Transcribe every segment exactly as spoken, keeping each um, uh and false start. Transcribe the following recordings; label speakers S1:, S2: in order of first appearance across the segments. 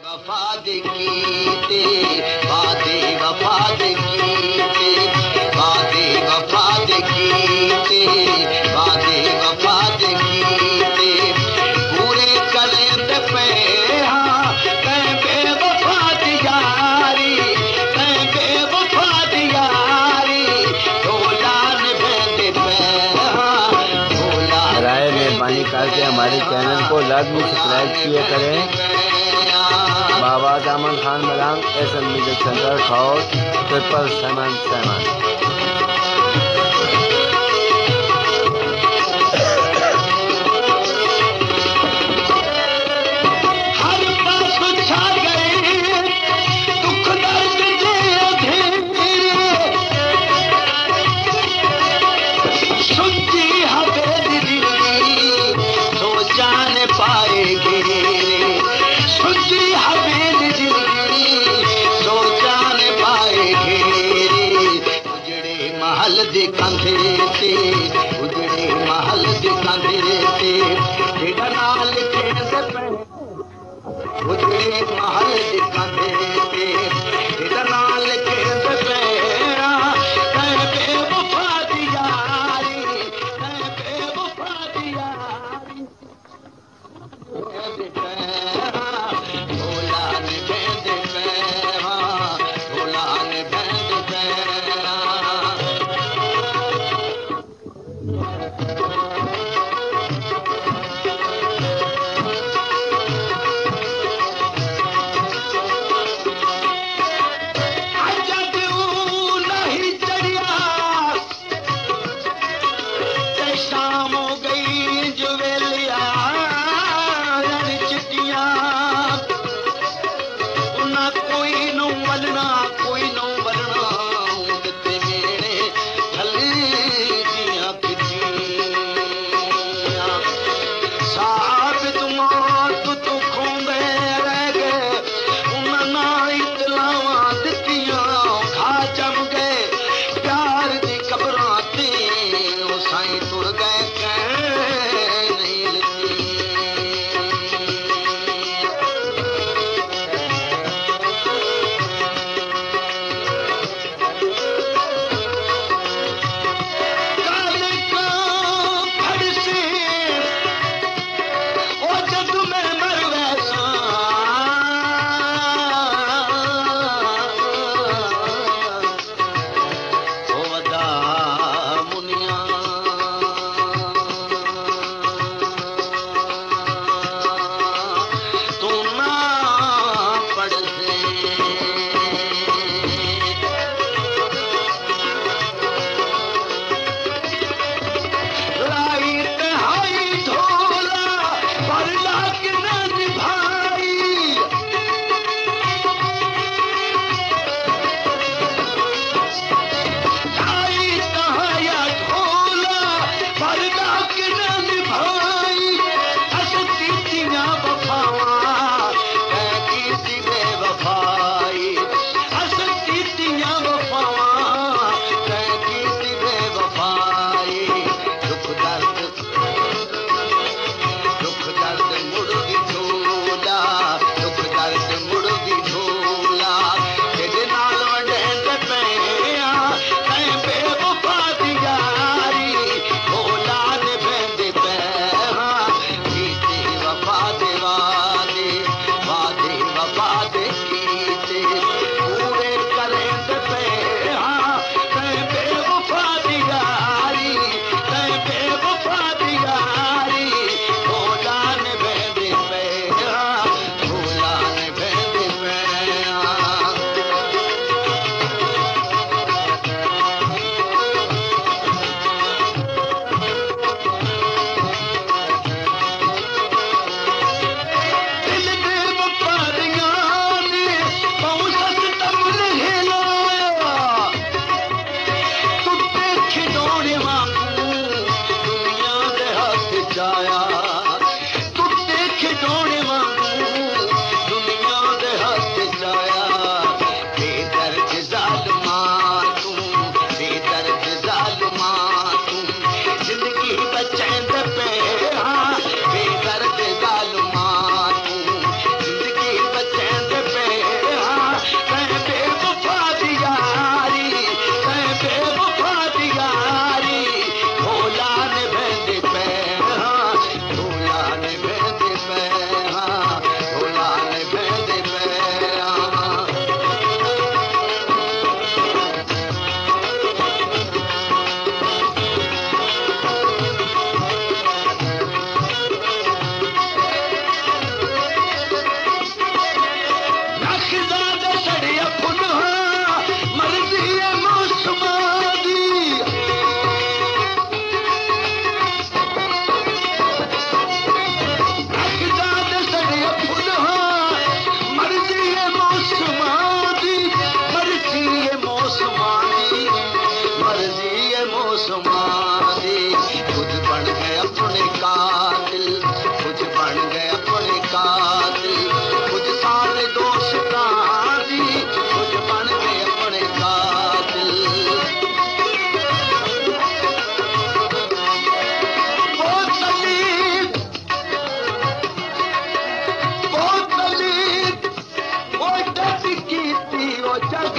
S1: वफा कीते वादे वफा कीते वादे वफा कीते वादे वफा कीते पूरे करे ते पे हां तै बेवफा दी यारी तै बेवफा दी यारी ढोलान बेंदे पे हां ढोला।
S2: राय मेहरबानी करके हमारे चैनल को लाजमी सब्सक्राइब किया करें। Baba Daman Khan Malang S M music centre Khaur triple seven seven.
S1: दिखांदे ते उजड़े महल दिखांदे ते जेड़ा नाल लिखे से पे उजड़े महल दिखांदे ते जेड़ा नाल लिखे से पे तै बेवफा दी यारी तै बेवफा दी यारी ढोला ने बेंदे पे ढोला ने बेंदे पे।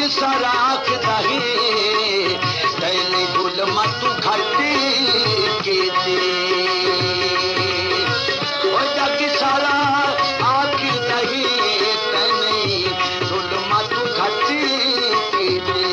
S1: सारा आखदाही तैने गुल मतू खट्टी कीती ओ जग सारा आखदाही तैने गुल मतू खट्टी कीती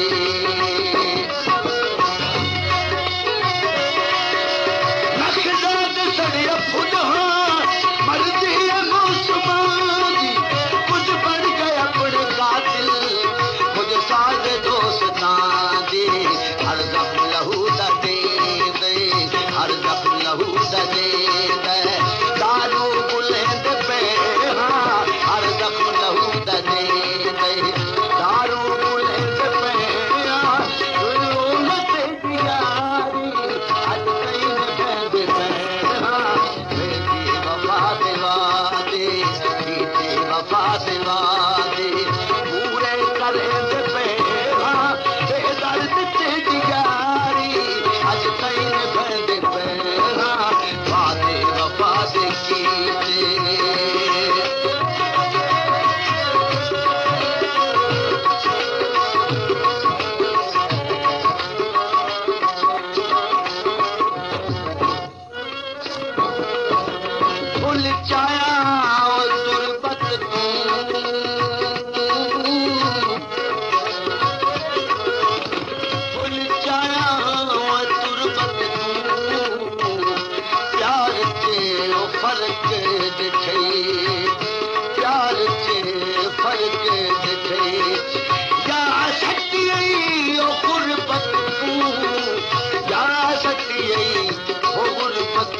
S1: नखदाद सड़िया फुल मर्जी मुसलमान कुछ बढ़ गए अपने कातिल कुछ सारे दोस्तां दी हर जख्म लहू दा दे दे हर जख्म लहू दा दे दे दारू बुलंद पे हाँ हर जख्म लहू दा दे दे दारू बुलंद पे हाँ उम्मत यारी आज कहीं बंद पे हाँ बेटी वफा दे वादे बेटी वफा दे वादे पूरे करे दे पे हाँ बेदर्द तेरी यारी आज कहीं बंद पे हाँ वादे वफा दे कीते फुल चाया तुरबत फुल चाया तुरबत प्यार चे फर्क दिखे प्यार चे फर्क दिखे या सकती ओ गुरबत या सकती ओ गुरबत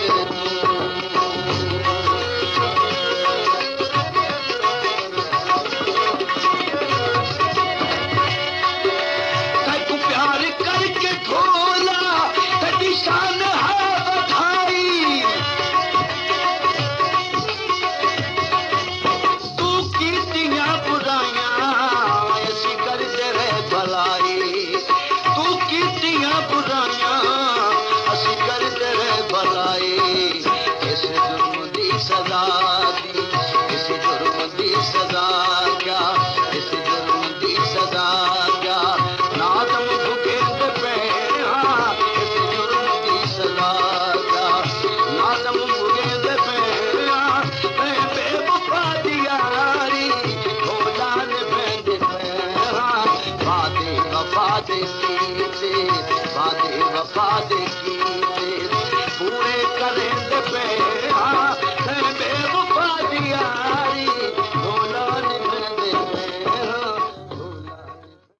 S1: प्यार करके खोला कभी शान है बधाई तू कीतियां बुराइयां ऐसी करते रहे भलाई तू कीतियां बुराइयां ऐसी करते रहे भलाई इस जुर्म दी सजा दी इस जुर्म दी सजा क्या इस जुर्म दी सजा क्या नादम भुगेंद पे हाँ इस जुर्म दी सजा क्या नादम भुगेंद पे हाँ मैं बेवफा दियारी भोलान बेंद पे हाँ वादे वफा दे कीते वादे वफा दे कीते